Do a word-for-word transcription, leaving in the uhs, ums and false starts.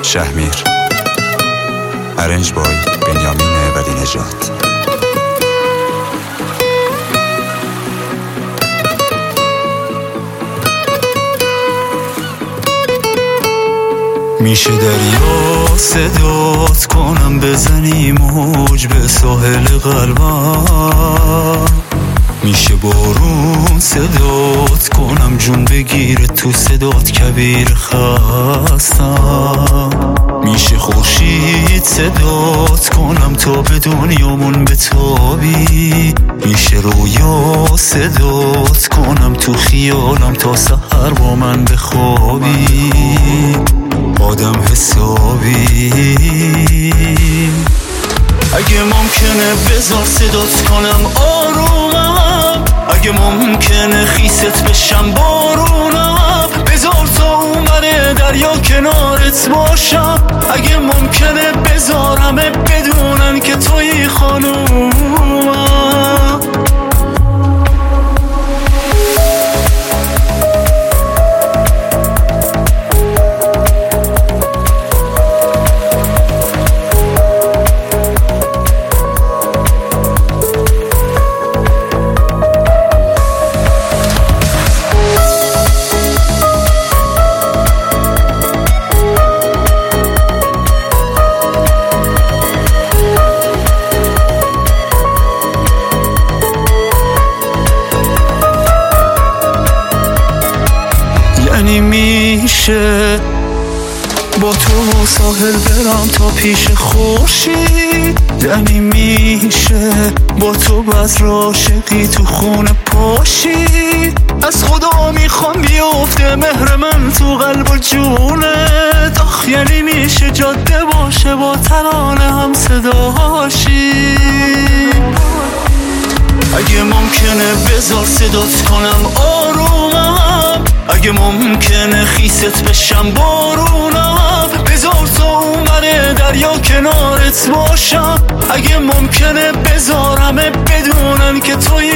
شهمیر. ارنج بای بنیامین ولی نژاد. میشه دریا صدات کنم بزنی موج به ساحل قلبم، میشه بارون صدات کنم جون بگیره تو صدات کبیر خستم، میشه خورشید صدات کنم تا به دنیامون بتابی، میشه رویا صدات کنم تو خیالم تا سحر با من بخوابی، آدم حسابی. اگه ممکنه بذار صدات کنم آرومم، اگه ممکنه خیست بشم بارونم، بذار تا اومنه دریا کنارت باشم، اگه ممکنه بذار همه بدونن که توی خانومم. یعنی میشه با تو ساحل برم تا پیش خورشید، یعنی میشه با تو بذر عاشقی تو خونه پاشی، از خدا میخوام بیفته مهر من تو قلب و جونت، آخ یعنی میشه جاده باشه با ترانه هم صداشی. اگه ممکنه بذار صدات کنم آرومم، اگه ممکنه خیست بشم بارونم، بذار تا اومنه دریا کنارت باشم، اگه ممکنه بذار همه بدونن که توی